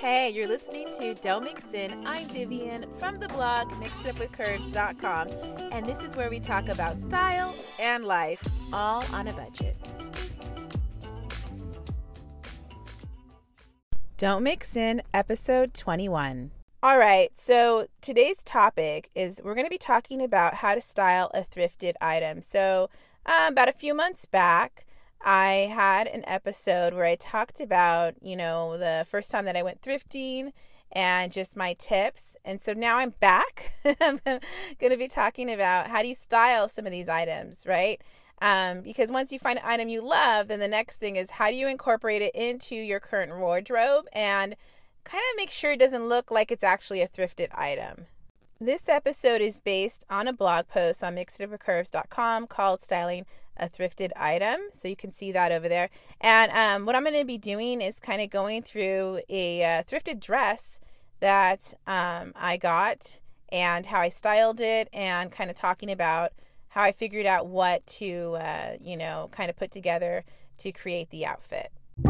Hey, you're listening to Don't Mix In. I'm Vivian from the blog mixitupwithcurves.com, and this is where we talk about style and life, all on a budget. Don't Mix In, episode 21. All right, so today's topic is we're going to be talking about how to style a thrifted item. So about a few months back, I had an episode where I talked about, the first time that I went thrifting and just my tips. And so now I'm back. I'm going to be talking about how do you style some of these items, right? Because once you find an item you love, then the next thing is how do you incorporate it into your current wardrobe and kind of make sure it doesn't look like it's actually a thrifted item. This episode is based on a blog post on mixitupwithcurves.com called Styling a Thrifted Item. So you can see that over there. And what I'm going to be doing is kind of going through a thrifted dress that I got and how I styled it and kind of talking about how I figured out what to, kind of put together to create the outfit.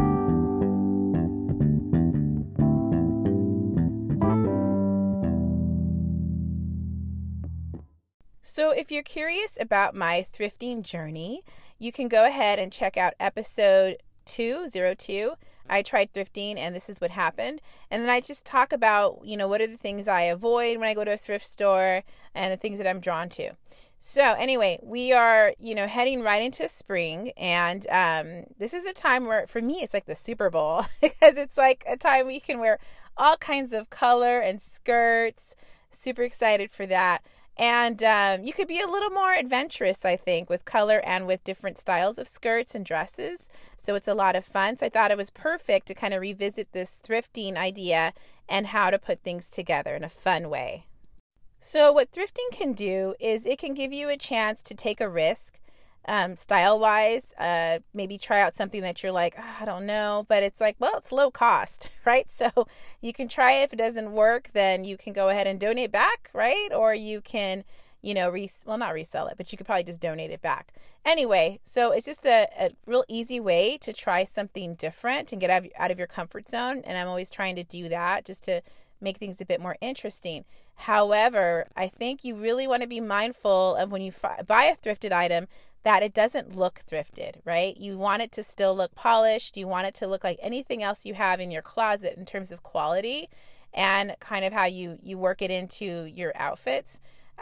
So if you're curious about my thrifting journey, you can go ahead and check out episode 202. I tried thrifting and this is what happened. And then I just talk about, what are the things I avoid when I go to a thrift store and the things that I'm drawn to. So anyway, we are, heading right into spring. And this is a time where, for me, it's like the Super Bowl because it's like a time where you can wear all kinds of color and skirts. Super excited for that. And you could be a little more adventurous, I think, with color and with different styles of skirts and dresses. So it's a lot of fun. So I thought it was perfect to kind of revisit this thrifting idea and how to put things together in a fun way. So what thrifting can do is it can give you a chance to take a risk, style-wise, maybe try out something that you're like, I don't know, but it's like, well, it's low cost, right? So you can try it. If it doesn't work, then you can go ahead and donate back, right? Or you can, not resell it, but you could probably just donate it back. Anyway, so it's just a real easy way to try something different and get out of your comfort zone. And I'm always trying to do that just to make things a bit more interesting. However, I think you really want to be mindful of when you buy a thrifted item that it doesn't look thrifted, right? You want it to still look polished. You want it to look like anything else you have in your closet in terms of quality and kind of how you work it into your outfits.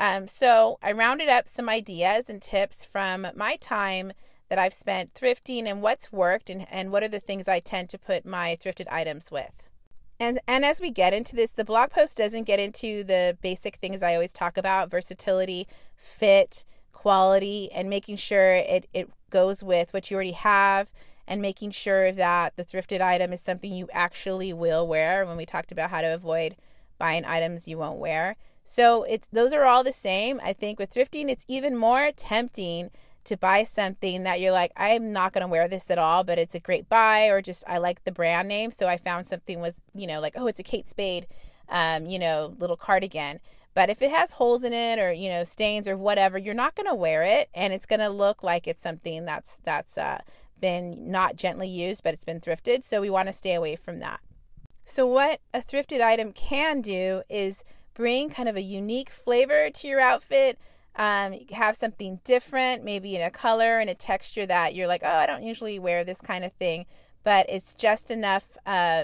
So I rounded up some ideas and tips from my time that I've spent thrifting and what's worked and what are the things I tend to put my thrifted items with. And as we get into this, the blog post doesn't get into the basic things I always talk about: versatility, fit, quality, and making sure it goes with what you already have and making sure that the thrifted item is something you actually will wear when we talked about how to avoid buying items you won't wear. So those are all the same. I think with thrifting, it's even more tempting to buy something that you're like, I'm not going to wear this at all, but it's a great buy, or just I like the brand name. So I found something was, like, oh, it's a Kate Spade, little cardigan. But if it has holes in it or, stains or whatever, you're not going to wear it. And it's going to look like it's something that's been not gently used, but it's been thrifted. So we want to stay away from that. So what a thrifted item can do is bring kind of a unique flavor to your outfit. Have something different, maybe in a color and a texture that you're like, oh, I don't usually wear this kind of thing. But it's just enough,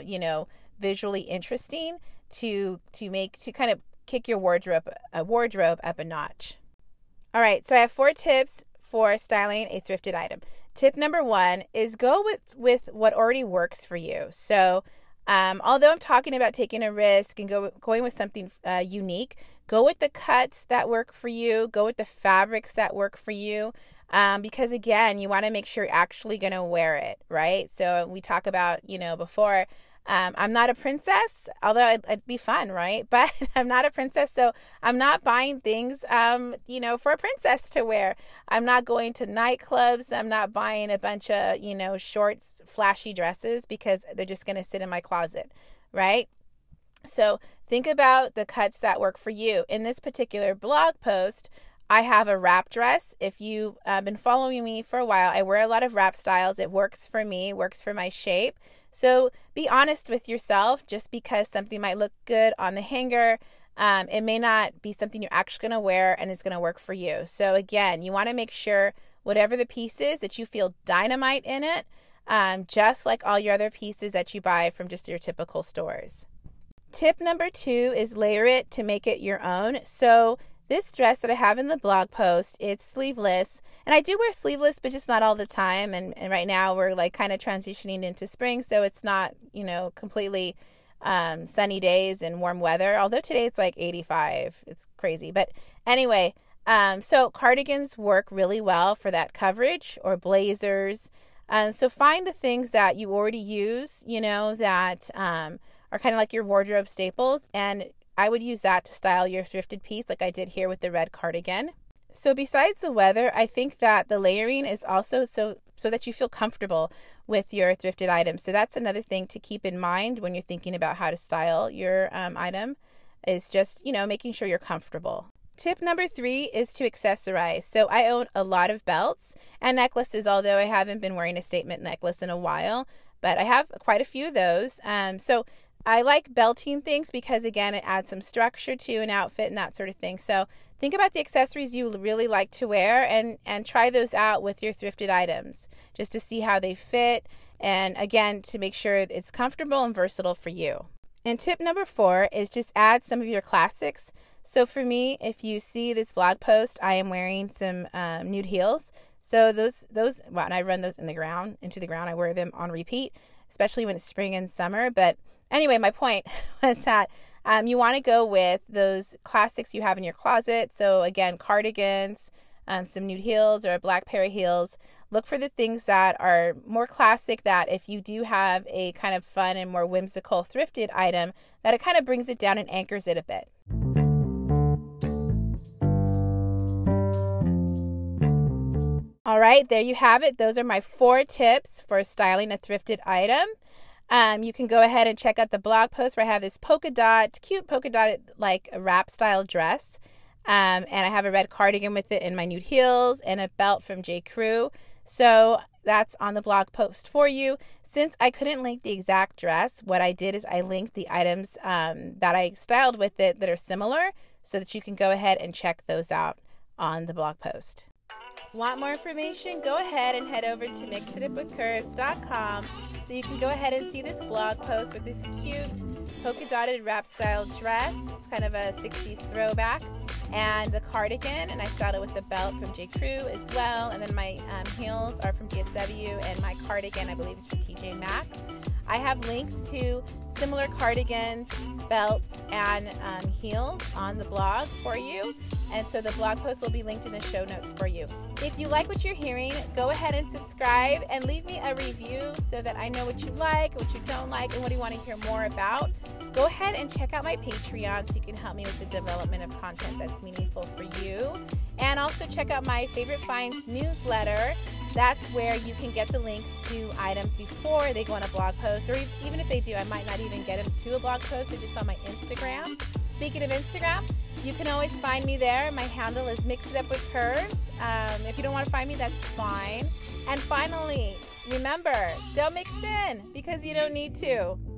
visually interesting to kind of kick your wardrobe up a notch. All right, so I have 4 tips for styling a thrifted item. Tip number 1 is go with what already works for you. So although I'm talking about taking a risk and going with something unique, go with the cuts that work for you. Go with the fabrics that work for you. Because again, you want to make sure you're actually going to wear it, right? So we talk about, before, I'm not a princess, although it'd be fun, right? But I'm not a princess, so I'm not buying things, for a princess to wear. I'm not going to nightclubs. I'm not buying a bunch of, shorts, flashy dresses because they're just going to sit in my closet, right? So think about the cuts that work for you. In this particular blog post, I have a wrap dress. If you've been following me for a while, I wear a lot of wrap styles. It works for me, works for my shape. So be honest with yourself. Just because something might look good on the hanger, it may not be something you're actually going to wear and is going to work for you. So again, you want to make sure whatever the piece is that you feel dynamite in it, just like all your other pieces that you buy from just your typical stores. Tip number 2 is layer it to make it your own. So this dress that I have in the blog post, it's sleeveless. And I do wear sleeveless, but just not all the time. And right now we're like kind of transitioning into spring. So it's not, completely sunny days and warm weather. Although today it's like 85. It's crazy. But anyway, so cardigans work really well for that coverage, or blazers. So find the things that you already use, that are kind of like your wardrobe staples. And I would use that to style your thrifted piece like I did here with the red cardigan. So besides the weather, I think that the layering is also so that you feel comfortable with your thrifted items. So that's another thing to keep in mind when you're thinking about how to style your item, is just, making sure you're comfortable. Tip number 3 is to accessorize. So I own a lot of belts and necklaces, although I haven't been wearing a statement necklace in a while, but I have quite a few of those. So I like belting things because, again, it adds some structure to an outfit and that sort of thing. So think about the accessories you really like to wear and try those out with your thrifted items just to see how they fit, and, again, to make sure it's comfortable and versatile for you. And tip number 4 is just add some of your classics. So for me, if you see this blog post, I am wearing some nude heels. So and I run those into the ground. I wear them on repeat, especially when it's spring and summer. But anyway, my point was that you want to go with those classics you have in your closet. So again, cardigans, some nude heels or a black pair of heels. Look for the things that are more classic, that if you do have a kind of fun and more whimsical thrifted item, that it kind of brings it down and anchors it a bit. All right, there you have it. Those are my 4 tips for styling a thrifted item. You can go ahead and check out the blog post where I have this cute polka dot like a wrap style dress. And I have a red cardigan with it in my nude heels and a belt from J. Crew. So that's on the blog post for you. Since I couldn't link the exact dress, what I did is I linked the items that I styled with it that are similar, so that you can go ahead and check those out on the blog post. Want more information? Go ahead and head over to mixitupwithcurves.com so you can go ahead and see this blog post with this cute polka dotted wrap style dress. It's kind of a 60s throwback, and the cardigan, and I styled it with the belt from J. Crew as well, and then my heels are from DSW, and my cardigan I believe is from TJ Maxx. I have links to similar cardigans, belts, and heels on the blog for you. And so the blog post will be linked in the show notes for you. If you like what you're hearing, go ahead and subscribe and leave me a review so that I know what you like, what you don't like, and what you want to hear more about. Go ahead and check out my Patreon so you can help me with the development of content that's meaningful for you. And also check out my Favorite Finds newsletter. That's where you can get the links to items before they go on a blog post, or even if they do, I might not even get them to a blog post. They're just on my Instagram. Speaking of Instagram, you can always find me there. My handle is Mix It Up with Curves. If you don't want to find me, that's fine. And finally, remember, don't mix in because you don't need to.